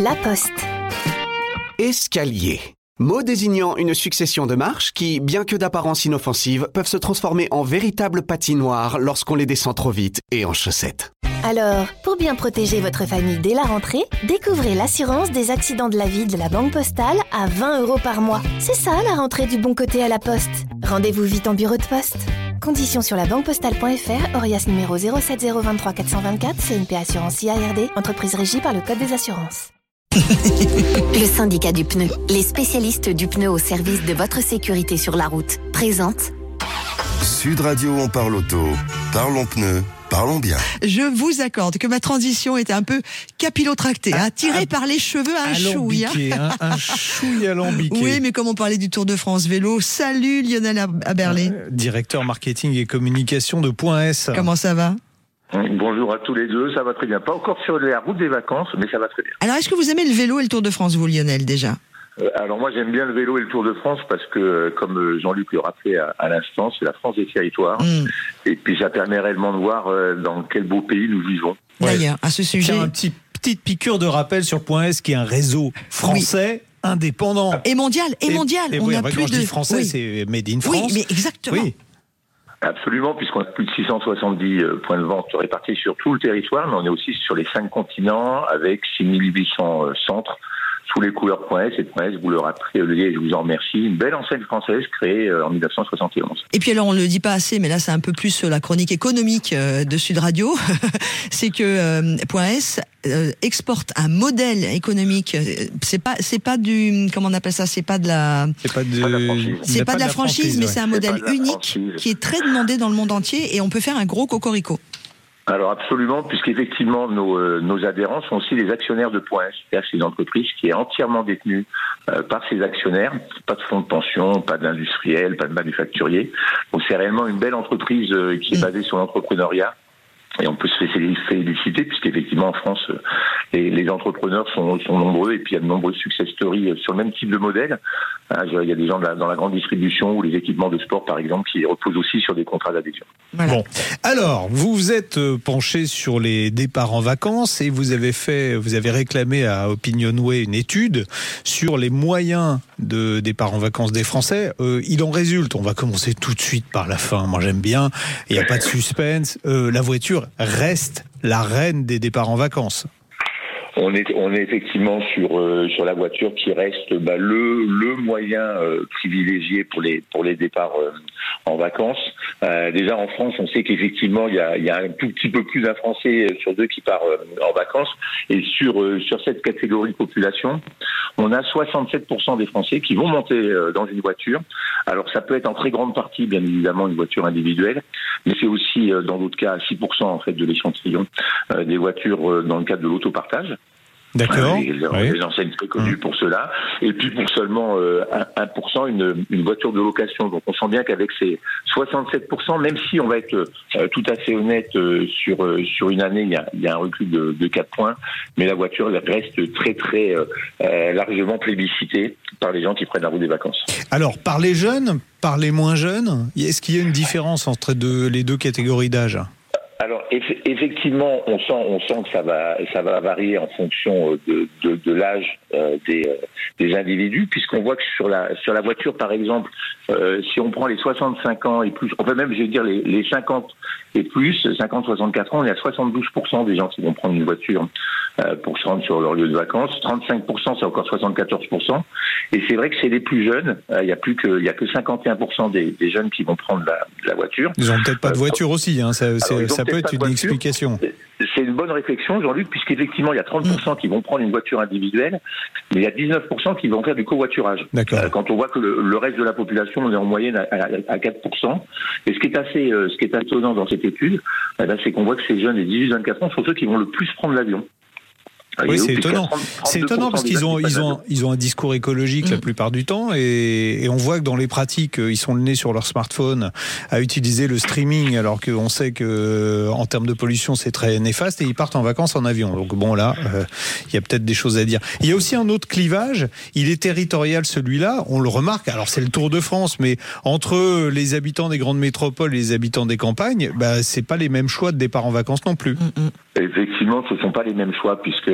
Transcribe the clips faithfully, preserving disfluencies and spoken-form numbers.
La Poste. Escalier. Mot désignant une succession de marches qui, bien que d'apparence inoffensive, peuvent se transformer en véritables patinoires lorsqu'on les descend trop vite et en chaussettes. Alors, pour bien protéger votre famille dès la rentrée, découvrez l'assurance des accidents de la vie de la Banque Postale à vingt euros par mois. C'est ça la rentrée du bon côté à la Poste. Rendez-vous vite en bureau de poste. Conditions sur la banque postale point f r, Orias numéro zéro sept zéro vingt-trois quatre cent vingt-quatre, C N P Assurance I A R D, entreprise régie par le Code des assurances. Le syndicat du pneu, les spécialistes du pneu au service de votre sécurité sur la route, présente Sud Radio, on parle auto, parlons pneus, parlons bien. Je vous accorde que ma transition était un peu capillotractée, ah, hein, tirée ah, par les cheveux à un chouille. Hein. Un, un chouille alambiqué. Oui, mais comme on parlait du Tour de France vélo, salut Lionel Aberlé. Euh, directeur marketing et communication de Point S. Comment ça va ? Bonjour à tous les deux, ça va très bien. Pas encore sur la route des vacances, mais ça va très bien. Alors, est-ce que vous aimez le vélo et le Tour de France, vous, Lionel, déjà ? euh, Alors moi, j'aime bien le vélo et le Tour de France parce que, comme Jean-Luc le rappelait à, à l'instant, c'est la France des territoires. Mmh. Et puis, ça permet réellement de voir euh, dans quel beau pays nous vivons. D'ailleurs, à ce sujet... Tiens, un petit petite piqûre de rappel sur Point S, qui est un réseau français... Oui. Indépendant. Et mondial, et, et mondial. Et on oui, a bah, plus quand de... je dis français, oui. C'est made in France. Oui, mais exactement. Oui. Absolument, puisqu'on a plus de six cent soixante-dix points de vente répartis sur tout le territoire, mais on est aussi sur les cinq continents avec six mille huit cents centres sous les couleurs Point S. Et Point S, vous le rappelez, je vous en remercie, une belle enseigne française créée en dix-neuf cent soixante et onze. Et puis alors, on ne le dit pas assez, mais là c'est un peu plus la chronique économique de Sud Radio, c'est que euh, Point S euh, exporte un modèle économique. C'est pas, c'est pas du, comment on appelle ça, c'est pas de la, c'est pas de, pas de la franchise, c'est pas de la franchise, franchise mais ouais. c'est un modèle c'est unique franchise. Qui est très demandé dans le monde entier et on peut faire un gros cocorico. Alors absolument, puisqu'effectivement nos, euh, nos adhérents sont aussi les actionnaires de Point S. C'est-à-dire que c'est une entreprise qui est entièrement détenue euh, par ses actionnaires. Pas de fonds de pension, pas d'industriels, pas de manufacturiers. Donc c'est réellement une belle entreprise euh, qui est basée sur l'entrepreneuriat. Et on peut se féliciter puisqu'effectivement en France, les, les entrepreneurs sont, sont nombreux et puis il y a de nombreuses success stories sur le même type de modèle. Il y a des gens dans la grande distribution ou les équipements de sport par exemple qui reposent aussi sur des contrats d'adhésion. Voilà. Bon, alors vous vous êtes penché sur les départs en vacances et vous avez fait, vous avez réclamé à Opinionway une étude sur les moyens de départ en vacances des Français. Euh, il en résulte, on va commencer tout de suite par la fin. Moi j'aime bien, il n'y a pas de suspense. Euh, la voiture reste la reine des départs en vacances. On est, on est effectivement sur euh, sur la voiture qui reste bah, le le moyen euh, privilégié pour les pour les départs euh, en vacances. Euh, déjà en France, on sait qu'effectivement il y a il y a un tout petit peu plus d'un Français sur deux qui part euh, en vacances. Et sur euh, sur cette catégorie de population, on a soixante-sept pour cent des Français qui vont monter euh, dans une voiture. Alors ça peut être en très grande partie, bien évidemment, une voiture individuelle, mais c'est aussi euh, dans d'autres cas six pour cent en fait de l'échantillon euh, des voitures euh, dans le cadre de l'autopartage. D'accord. Les, les, oui. les enseignes très connues mmh. pour cela. Et puis pour seulement euh, un pour cent une, une voiture de location. Donc on sent bien qu'avec ces soixante-sept pour cent, même si on va être euh, tout à fait honnête euh, sur euh, sur une année, il y a, il y a un recul de, de quatre points, mais la voiture reste très très euh, euh, largement plébiscitée par les gens qui prennent la route des vacances. Alors par les jeunes, par les moins jeunes, est-ce qu'il y a une différence entre deux, les deux catégories d'âge ? Alors effectivement, on sent, on sent que ça va, ça va varier en fonction de, de, de l'âge euh, des, des individus, puisqu'on voit que sur la, sur la voiture, par exemple, euh, si on prend les soixante-cinq ans et plus, on peut même, je veux dire, les, les cinquante et plus, cinquante à soixante-quatre ans, on est à soixante-douze pour cent des gens qui vont prendre une voiture euh, pour se rendre sur leur lieu de vacances. trente-cinq pour cent, c'est encore soixante-quatorze pour cent. Et c'est vrai que c'est les plus jeunes. Il euh, n'y a plus que, il y a que cinquante et un pour cent des, des jeunes qui vont prendre la, la voiture. Ils n'ont peut-être pas de voiture euh, aussi, hein. Ça, alors, ça peut être une voiture. Explication. C'est une bonne réflexion, Jean-Luc, puisqu'effectivement, il y a trente pour cent qui vont prendre une voiture individuelle, mais il y a dix-neuf pour cent qui vont faire du covoiturage. D'accord. Euh, quand on voit que le, le reste de la population, on est en moyenne à, à, à quatre pour cent. Et ce qui est assez, euh, ce qui est étonnant dans cette étude, eh ben, c'est qu'on voit que ces jeunes des dix-huit à vingt-quatre ans sont ceux qui vont le plus prendre l'avion. Oui, c'est étonnant. C'est étonnant parce qu'ils ont, ils ont, ils ont un discours écologique mmh. la plupart du temps et, et on voit que dans les pratiques, ils sont le nez sur leur smartphone à utiliser le streaming alors qu'on sait que en termes de pollution, c'est très néfaste et ils partent en vacances en avion. Donc bon, là, euh, il y a peut-être des choses à dire. Il y a aussi un autre clivage. Il est territorial, celui-là. On le remarque. Alors, c'est le Tour de France, mais entre les habitants des grandes métropoles et les habitants des campagnes, bah, c'est pas les mêmes choix de départ en vacances non plus. Mmh. Effectivement, ce ne sont pas les mêmes choix puisque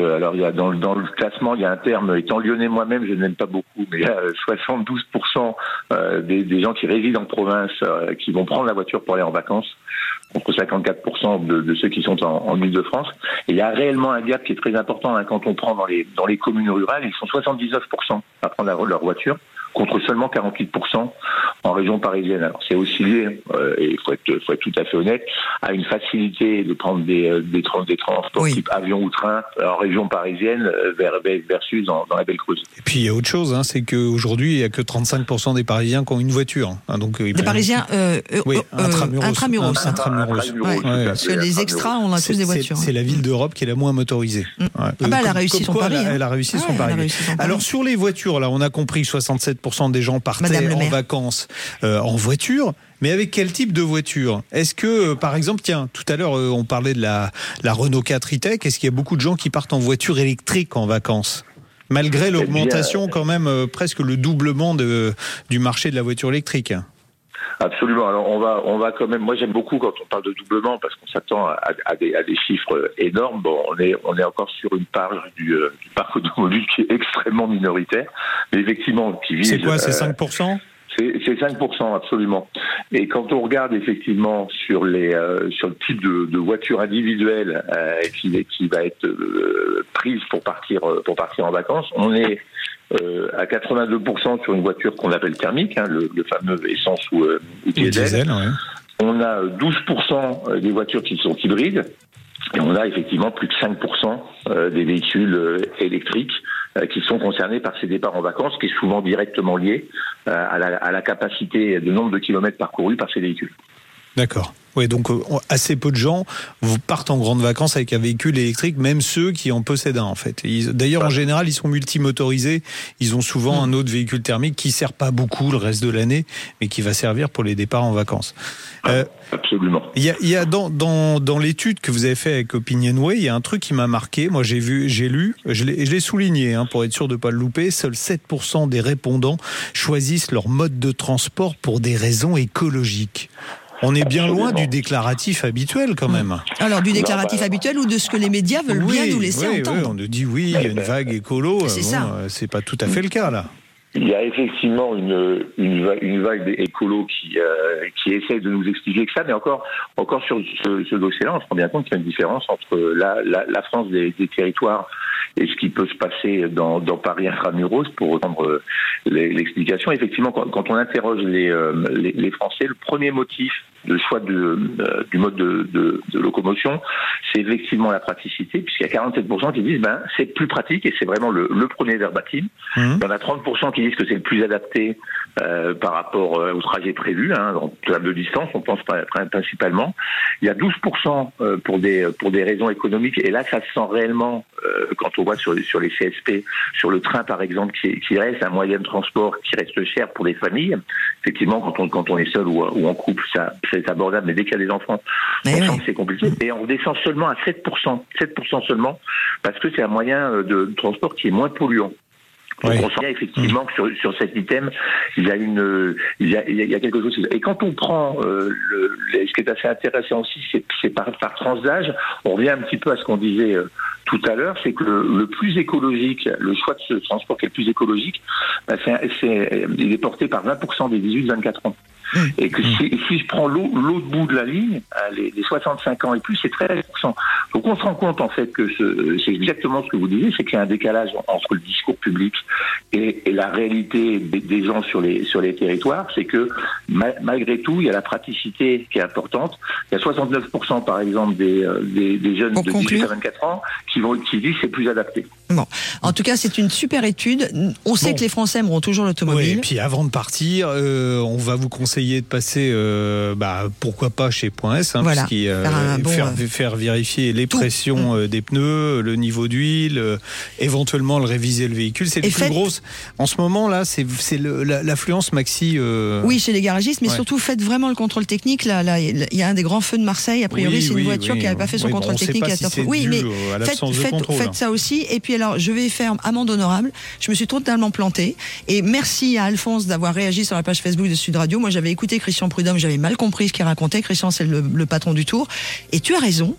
Euh, alors, il y a dans, dans le classement, il y a un terme, étant lyonnais moi-même, je n'aime pas beaucoup, mais il y a soixante-douze pour cent euh, des, des gens qui résident en province euh, qui vont prendre la voiture pour aller en vacances, contre cinquante-quatre pour cent de, de ceux qui sont en, en Ile-de-France. Et il y a réellement un gap qui est très important, hein, quand on prend dans les, dans les communes rurales, ils sont soixante-dix-neuf pour cent à prendre la, leur voiture, contre seulement quarante-huit pour cent en région parisienne. Alors c'est aussi lié, euh, et il faut être, faut être tout à fait honnête, à une facilité de prendre des, euh, des, trans, des transports oui. type avion ou train en région parisienne euh, vers, versus dans, dans la Belle Creuse. Et puis il y a autre chose, hein, c'est qu'aujourd'hui il n'y a que trente-cinq pour cent des Parisiens qui ont une voiture. Hein, donc, des Parisiens euh, euh, oui, euh, intramuros. intramuros. intramuros. intramuros. Ouais. Ouais. Parce que les extras, on a tous des voitures. C'est, c'est la ville d'Europe qui est la moins motorisée. Mm. Ouais. Ah bah, elle a réussi son pari. Elle a réussi son pari. Alors sur les voitures, là, on a compris que soixante-sept pour cent des gens partaient en vacances euh, en voiture. Mais avec quel type de voiture ? Est-ce que, euh, par exemple, tiens, tout à l'heure, euh, on parlait de la, la Renault quatre e-Tech. Est-ce qu'il y a beaucoup de gens qui partent en voiture électrique en vacances ? Malgré l'augmentation, quand même, euh, presque le doublement de, du marché de la voiture électrique. Absolument. Alors on va, on va quand même. Moi j'aime beaucoup quand on parle de doublement parce qu'on s'attend à, à, des, à des chiffres énormes. Bon, on est, on est encore sur une part du, euh, du parc automobile qui est extrêmement minoritaire, mais effectivement qui vise. C'est quoi, c'est cinq pour cent ? C'est, c'est cinq pour cent absolument. Et quand on regarde effectivement sur les, euh, sur le type de, de voiture individuelle euh, qui, qui va être euh, prise pour partir, pour partir en vacances, on est Euh, à quatre-vingt-deux pour cent sur une voiture qu'on appelle thermique, hein, le, le fameux essence ou, euh, ou diesel. diesel ouais. On a douze pour cent des voitures qui sont hybrides et on a effectivement plus de cinq pour cent des véhicules euh, électriques euh, qui sont concernés par ces départs en vacances, qui est souvent directement lié euh, à, la, à la capacité de nombre de kilomètres parcourus par ces véhicules. D'accord. Oui, donc euh, assez peu de gens vous partent en grandes vacances avec un véhicule électrique, même ceux qui en possèdent un en fait. Ils, d'ailleurs, en général, ils sont multimotorisés. Ils ont souvent un autre véhicule thermique qui sert pas beaucoup le reste de l'année, mais qui va servir pour les départs en vacances. Euh, Absolument. Il y a, il y a dans, dans, dans l'étude que vous avez fait avec Opinionway, il y a un truc qui m'a marqué. Moi, j'ai vu, j'ai lu, je l'ai, je l'ai souligné hein, pour être sûr de pas le louper. Seuls sept pour cent des répondants choisissent leur mode de transport pour des raisons écologiques. On est bien Absolument. Loin du déclaratif habituel quand même. Alors du déclaratif habituel ou de ce que les médias veulent oui, bien nous laisser oui, entendre. Oui, on nous dit oui, il y a une vague écolo. C'est bon, ça. C'est pas tout à fait le cas là. Il y a effectivement une, une, une vague écolo qui, euh, qui essaie de nous expliquer que ça, mais encore, encore sur ce, ce dossier-là, on se rend bien compte qu'il y a une différence entre la, la, la France des, des territoires et ce qui peut se passer dans, dans Paris intramuros, pour reprendre l'explication. Effectivement, quand, quand on interroge les, les, les Français, le premier motif de choix de, euh, du mode de, de, de locomotion, c'est effectivement la praticité, puisqu'il y a quarante-sept pour cent qui disent ben c'est plus pratique et c'est vraiment le, le premier verbatim. Mmh. Il y en a trente pour cent qui disent que c'est le plus adapté euh, par rapport euh, au trajet prévu, hein, en termes de distance, on pense principalement. Il y a douze pour cent euh, pour des pour des raisons économiques, et là ça se sent réellement euh, quand on voit sur sur les C S P, sur le train par exemple, qui, qui reste un moyen de transport qui reste cher pour des familles. Effectivement, quand on quand on est seul ou, ou en couple, ça c'est abordable, mais dès qu'il y a des enfants, on sent que c'est compliqué. Et on descend seulement à sept pour cent, sept pour cent seulement, parce que c'est un moyen de transport qui est moins polluant. Donc oui. On sent bien effectivement que sur, sur cet item, il y a une, il y a, il y a quelque chose. Et quand on prend euh, le, le, ce qui est assez intéressant aussi, c'est, c'est par, par tranche d'âge. On revient un petit peu à ce qu'on disait euh, tout à l'heure, c'est que le, le plus écologique, le choix de ce transport qui est le plus écologique, bah c'est, c'est, il est porté par vingt pour cent des dix-huit à vingt-quatre ans. Et que si, si je prends l'autre, l'autre bout de la ligne, les, les soixante-cinq ans et plus, c'est treize pour cent. Donc on se rend compte en fait que ce, c'est exactement ce que vous disiez, c'est qu'il y a un décalage entre le discours public et, et la réalité des, des gens sur les sur les territoires. C'est que ma, malgré tout, il y a la praticité qui est importante. Il y a soixante-neuf pour cent par exemple des, des, des jeunes de dix-huit à vingt-quatre ans qui vont qui disent c'est plus adapté. Bon, en tout cas, c'est une super étude. On sait bon. que les Français aimeront toujours l'automobile. Oui, et puis avant de partir, euh, on va vous conseiller de passer, euh, bah, pourquoi pas chez Point S, hein, voilà. puisqu'il, euh, faire, bon, faire, euh, faire vérifier les tout. pressions euh, des pneus, le niveau d'huile, euh, éventuellement le réviser le véhicule. C'est le plus gros. En ce moment là, c'est, c'est le, la, l'affluence maxi. Euh... Oui, chez les garagistes, mais ouais. surtout faites vraiment le contrôle technique. Là, là, il y a un des grands feux de Marseille. A priori, oui, c'est une oui, voiture oui, qui n'avait pas fait son oui, contrôle bon, technique. Si c'est oui, mais faites, faites, contrôle, faites ça aussi. Et puis alors, je vais faire amende honorable. Je me suis totalement plantée. Et merci à Alphonse d'avoir réagi sur la page Facebook de Sud Radio. Moi, j'avais écouté Christian Prudhomme, j'avais mal compris ce qu'il racontait. Christian, c'est le, le patron du Tour. Et tu as raison.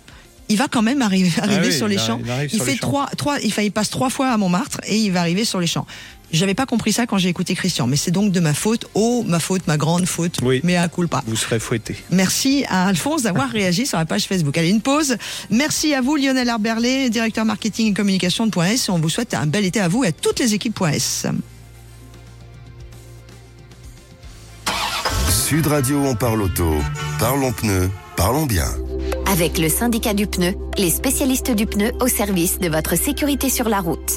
il va quand même arriver, arriver ah oui, sur les il champs. Il, il fait trois, trois, il, il passe trois fois à Montmartre et il va arriver sur les champs. J'avais pas compris ça quand j'ai écouté Christian, mais c'est donc de ma faute. Oh, ma faute, ma grande faute. Oui. Mais à culpa. Vous serez fouetté. Merci à Alphonse d'avoir réagi sur la page Facebook. Allez, une pause. Merci à vous, Lionel Arberlet, directeur marketing et communication de Point S. On vous souhaite un bel été à vous et à toutes les équipes Point S. Sud Radio, on parle auto. Parlons pneus, parlons bien. Avec le syndicat du pneu, les spécialistes du pneu au service de votre sécurité sur la route.